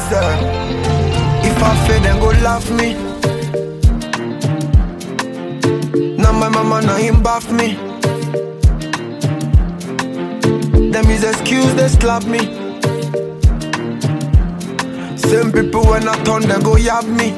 deserve. If I fail, then go laugh me. Now my mama, now him bath me. Them is excuse, they slap me. Same people when I turn, they go yab me.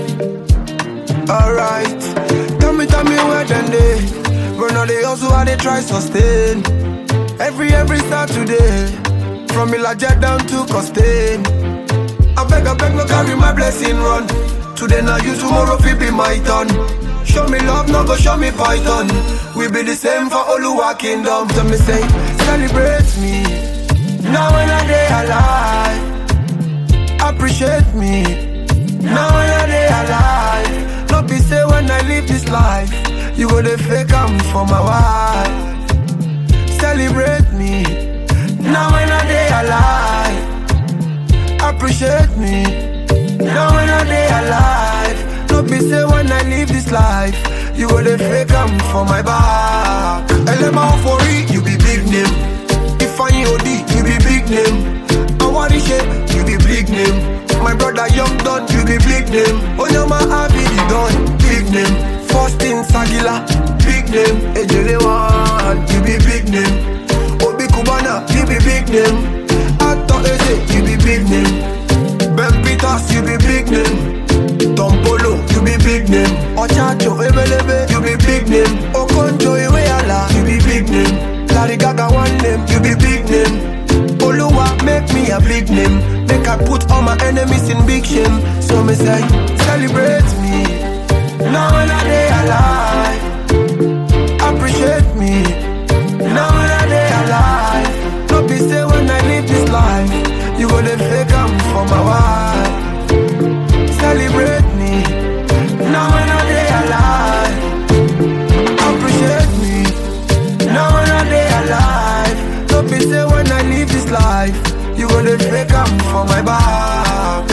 Alright, tell me where then they run all they also how they try sustain. Every Saturday, from Ilaja down to Costain. I beg, no carry my blessing run. Today now you, tomorrow fi be my turn. Show me love, no go show me python. We be the same for Oluwa Kingdom. So me say, celebrate me. Now when I day alive, appreciate me. Now when I day alive, no be say when I live this life, you go the fake I'm for my wife. Celebrate me. Now when I day alive, appreciate me. Now when I day alive, no be say when I live this life, you go the fake I'm for my back. Elema for it, you be big name. If I OD, you be big name. Awarishe, you be big name. My brother Young Don, you be big name. Onyama Abidi Don, big name. Faustin Sagila, big name. Ejelewan, you be big name. Obi Kubana, you be big name. Ato Eze, you be big name. Ben Peters, you be big name. Tom Polo, you be big name. Ochacho Ebelebe, you be big name. Okonjo Iweala, you be big name. Larry Gaga one name, you be big name. Oluwa make me a big name. Make I put all my enemies in big shame. So me say, celebrate me. Now when I day alive, appreciate me. Now when I day alive, no be say when I live this life, you go the fake I'm for my wife. Celebrate me. Now when I day alive, appreciate me. Now when I day alive, no be say when I live this life, you go the fake I'm for my back.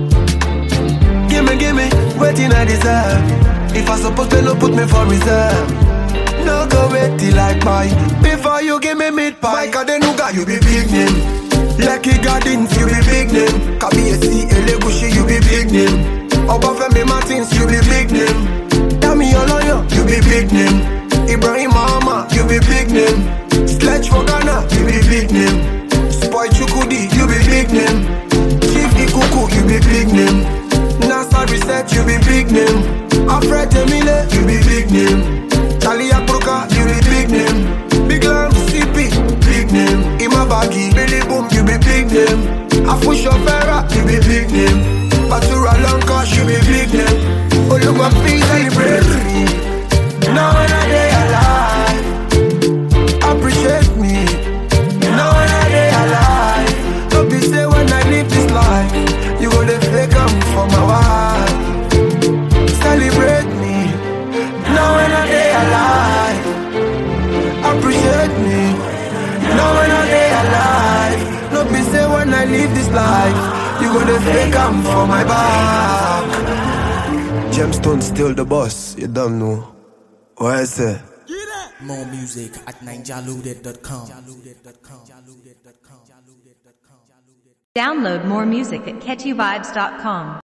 Gimme, waiting I deserve. If I supposed to no put me for reserve. No go wait till I buy. Before you give me meat pie. Mike Adenuga, you be big name. Lucky Gardens, you be big name. Kabiyesi Elegushi, you be big name. Obafemi Martins, you be big name. Dami Oloyo, you be big name. Ibrahim Mahama, you be big name. Sledge for Ghana, you be big name. Spoy Chukudi, you be big name. Chief Ikuku, you be big name. NASA Research, you be big name. Alfred Emile, you be big name. Charlie Akruka, you be big name. Big Lam, CP, big name. Imabagi, Billy Boom, you be big name. Afusho Vera, you be big name. Batura Lanka, you be big name. Oluwa, please celebrate me. Now when I day alive, appreciate me. Now when I day alive, don't be say when I live this life, you go the fake I'm for my wife. Celebrate me. Now when I day alive, appreciate me. Now when I day alive, don't be say when I live this life, you go the fake I'm for my back. Gemstone still the boss, you don't know. What is it? More music at ninjaloaded.com. Download more music at catchyvibes.com.